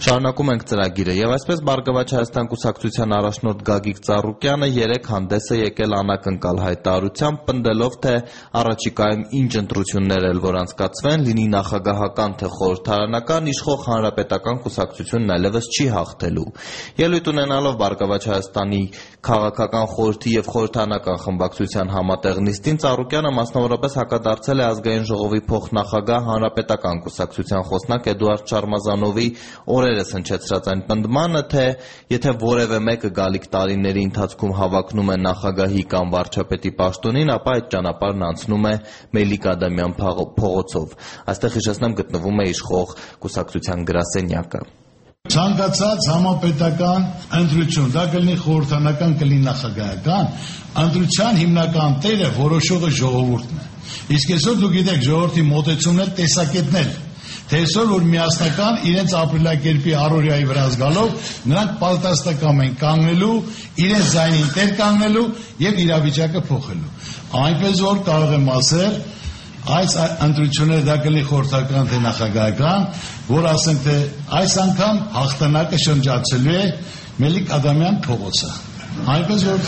Շարունակում ենք ծրագիրը եւ այսպես Բարգավաճ Հայաստան կուսակցության առաջնորդ Գագիկ Ծառուկյանը երեկ հանդես է եկել անակնկալ հայտարարությամբ, պնդելով, թե առաջիկայում ինչ ընտրություններ էլ որ անցկացվեն, լինի նախագահական թե խորհրդարանական, իշխող հանրապետական կուսակցությունն այլևս չի հաղթելու։ Ելույթ ունենալով Բարգավաճ Հայաստանի քաղաքական խորհրդի եւ խորհրդարանական խմբակցության համատեղ նիստին, Ծառուկյանը մասնավորապես հակադարձել է Ազգային ժողովի փոխնախագահ հանրապետական կուսակցության խոսնակ Էդուարդ Շարմազանովի օրերս հնչեցրած այն պնդմանը, թե եթե որևէ մեկը գալիք տարիների ընթացքում հավակնում է նախագահի կամ վարչապետի պաշտոնին, ապա այդ ճանապարհն անցնում է Մելիք Ադամյան փողոցով։ Այստեղ հիշեցնեմ գտնվում է իշխող կուսակցության գրասենյակը։ Ցանկացած համապետական ընտրություն, դա կլինի խորհրդարանական, կլինի նախագահական, ընտրության հիմնական տերը որոշողը ժողովուրդն է։ Իսկ այսօր դուք գիտեք ժողովրդի մոտեցումներ, տեսակետներ, թե այսօր որ միասնական իրենց ապրելակերպի առօրյայի վրա զգալով նրանք պատրաստակամ են կանգնելու, իրենց ձայնին տեր կանգնելու եւ իրավիճակը փոխելու։ Այնպես որ կարող եմ ասել, այս ընտրությունները դա կլինի խորհրդական թե նախագահական, որ ասենք թե այս անգամ հաղթանակը շրջացելու է Մելիք Ադամյան փողոցը։ Այնպես որ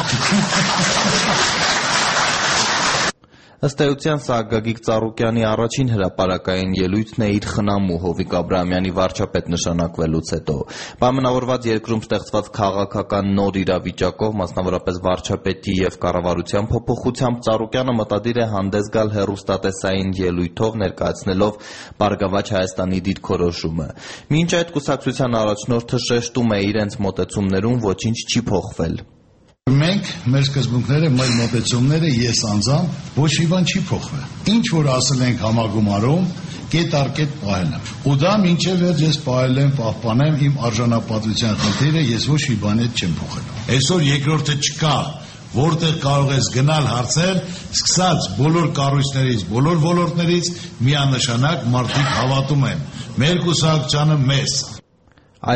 Ըստ էության սա Գագիկ Ծառուկյանի առաջին հրապարակային ելույթն է իր խնամու Հովիկ Աբրահամյանի վարչապետ նշանակվելուց հետո։ Պայմանավորված երկրում ստեղծված քաղաքական նոր իրավիճակով, մասնավորապես վարչապետի եւ կառավարության փոփոխությամբ, Ծառուկյանը մտադիր է հանդես գալ հեռուստատեսային ելույթով, ներկայացնելով Բարգավաճ Հայաստանի դիրքորոշումը։ Մինչ այդ կուսակցության առաջնորդը շեշտում է իրենց մոտեցումներում ոչինչ չի փոխվել։ Մենք մեր սկզբունքները, մեր մոտեցումները ես անձամբ ոչ մի բան չի փոխվել։ Ինչ որ ասել ենք համագումարում, կետ առ կետ պահել եմ։ Ու դա մինչև վերջ ես պահել եմ, պահպանեմ իմ արժանապատվության խնդիրը, ես ոչ մի բան հետ չեմ փոխելու։ Այսօր երկրորդը չկա, որտեղ կարող ես գնալ հարցեր, սկսած բոլոր կառույցներից, բոլոր ոլորտներից միանշանակ մարդիկ հավատում են մեր կուսակցությանը մեզ։